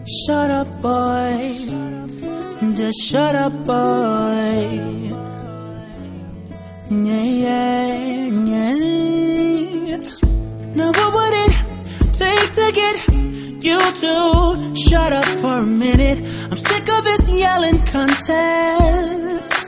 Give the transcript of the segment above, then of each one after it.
Shut up, boy. Just shut up, boy. Yeah. Now what would it take to get you to shut up for a minute? I'm sick of this yelling contest.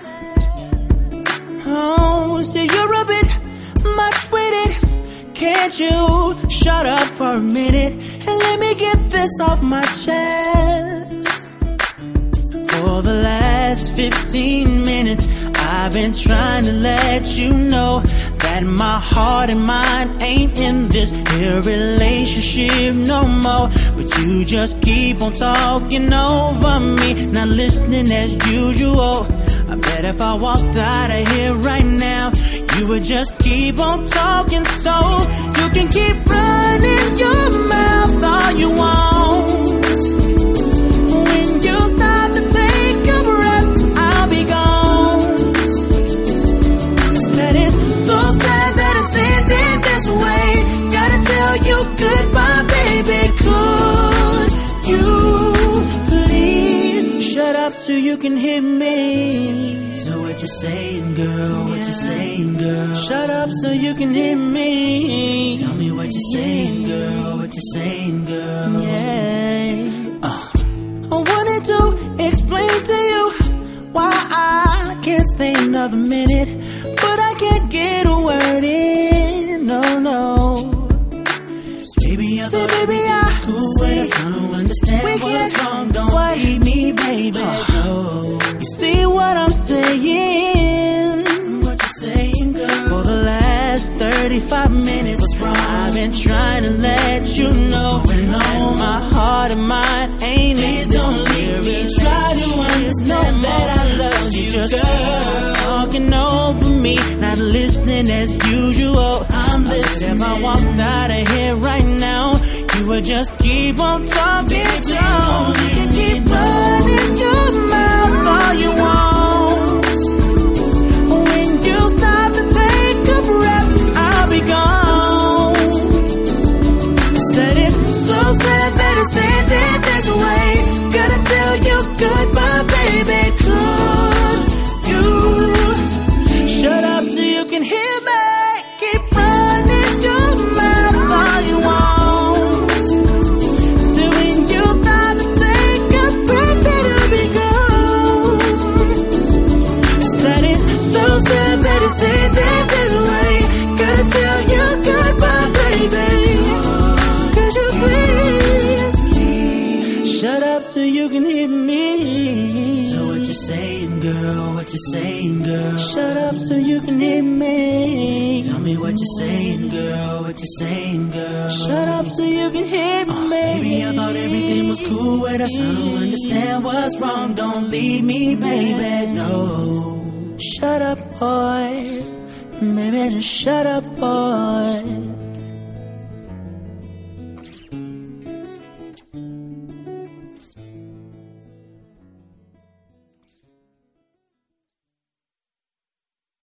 Oh, see, you're a bit much with it. Can't you shut up for a minute and let me get this off my chest? For the last 15 minutes I've been trying to let you know that my heart and mind ain't in this here relationship no more. But you just keep on talking over me, not listening as usual. I bet if I walked out of here right now, you would just keep on talking, so you can keep running your mouth all you want. When you stop to take a breath, I'll be gone. Said it's so sad that it's ending this way. Gotta tell you goodbye, baby. Could you please shut up so you can hear me? So what you saying, girl? What you saying, girl? Shut up so you can hear me. Tell me what you saying, girl. What you saying, girl? Yeah. I wanted to explain to you why I can't stay another minute, but I can't get a word in. No. Baby, I thought baby, I cool way. I don't understand what's wrong. Don't leave me, baby. You see what I'm saying? What you saying, girl? For the last 35 minutes, I've been trying to let you know that my heart and mind ain't it. Don't leave me. Try to understand that I love you, just girl. Talking over me, not listening as usual. I'm listening. If I walked out of here right now, you would just keep on talking. So you can keep running your mouth all you want. When you stop to take a breath, I'll be gone. Said it's so sad that it's ending this way. Gotta tell you goodbye, baby. Could you shut up so you can hear me? Keep running your mouth all you want. So when you stop to take a breath, it'll be gone. Said it's so sad that it's ending this way. Gotta tell you goodbye, baby. Could you please shut up so you can hear me? So what you saying, girl? What you saying, girl? Shut up so you can hear me. Tell me what you saying, girl. What you saying, girl? Shut up so you can hear me. Baby, I thought everything was cool with us. I don't understand what's wrong. Don't leave me, baby. No. Shut up, boy. Baby, just shut up, boy.